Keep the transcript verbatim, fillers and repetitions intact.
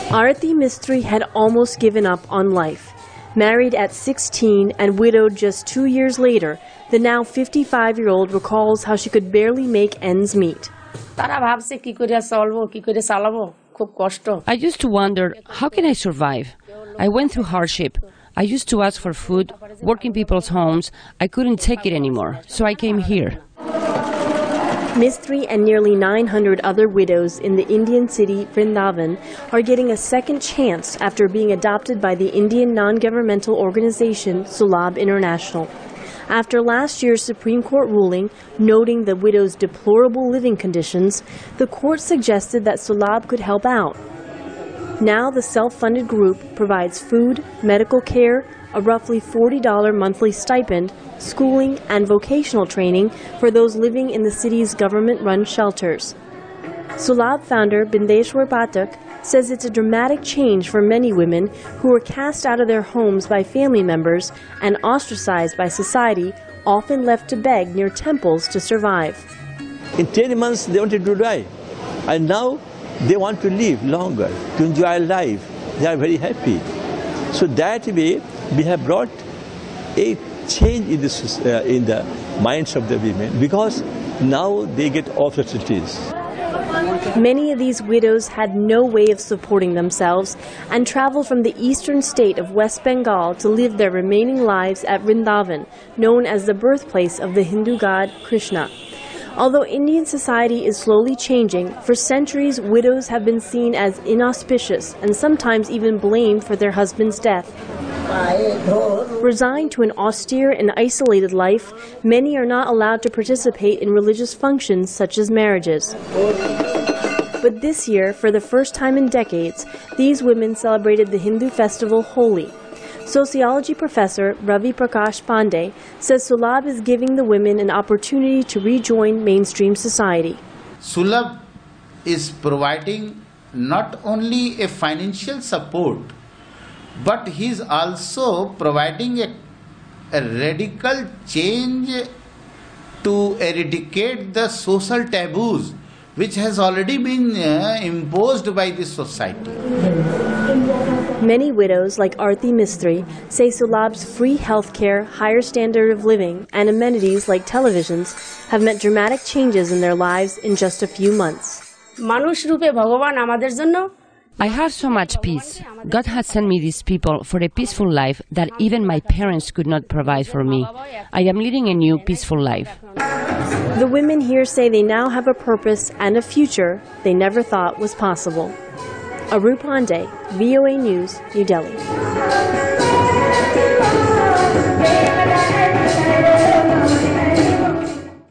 Arati Mistry had almost given up on life. Married at sixteen and widowed just two years later, the now fifty-five-year-old recalls how she could barely make ends meet. I used to wonder, how can I survive? I went through hardship. I used to ask for food, work in people's homes. I couldn't take it anymore, so I came here. Mistry and nearly nine hundred other widows in the Indian city Vrindavan are getting a second chance after being adopted by the Indian non-governmental organization Sulabh International. After last year's Supreme Court ruling noting the widows' deplorable living conditions, the court suggested that Sulabh could help out. Now the self-funded group provides food, medical care, a roughly forty dollars monthly stipend, schooling and vocational training for those living in the city's government-run shelters. Sulabh founder Bindeshwar Pathak says it's a dramatic change for many women who were cast out of their homes by family members and ostracized by society, often left to beg near temples to survive. In ten months they wanted to die, and now they want to live longer, to enjoy life. They are very happy. So that way we have brought a change in, this, uh, in the minds of the women, because now they get opportunities. Many of these widows had no way of supporting themselves and traveled from the eastern state of West Bengal to live their remaining lives at Vrindavan, known as the birthplace of the Hindu god Krishna. Although Indian society is slowly changing, for centuries widows have been seen as inauspicious and sometimes even blamed for their husband's death. Resigned to an austere and isolated life, many are not allowed to participate in religious functions such as marriages. But this year, for the first time in decades, these women celebrated the Hindu festival Holi. Sociology professor Ravi Prakash Pandey says Sulabh is giving the women an opportunity to rejoin mainstream society. Sulabh is providing not only a financial support, but he is also providing a, a radical change to eradicate the social taboos which has already been uh, imposed by this society. Many widows, like Arati Mistry, say Sulabh's free health care, higher standard of living, and amenities like televisions have meant dramatic changes in their lives in just a few months. I have so much peace. God has sent me these people for a peaceful life that even my parents could not provide for me. I am leading a new peaceful life. The women here say they now have a purpose and a future they never thought was possible. Aru Pandey, V O A News, New Delhi.